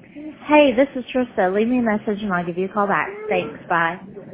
Hey, this is Trista. Leave me a message and I'll give you a call back. Thanks. Bye.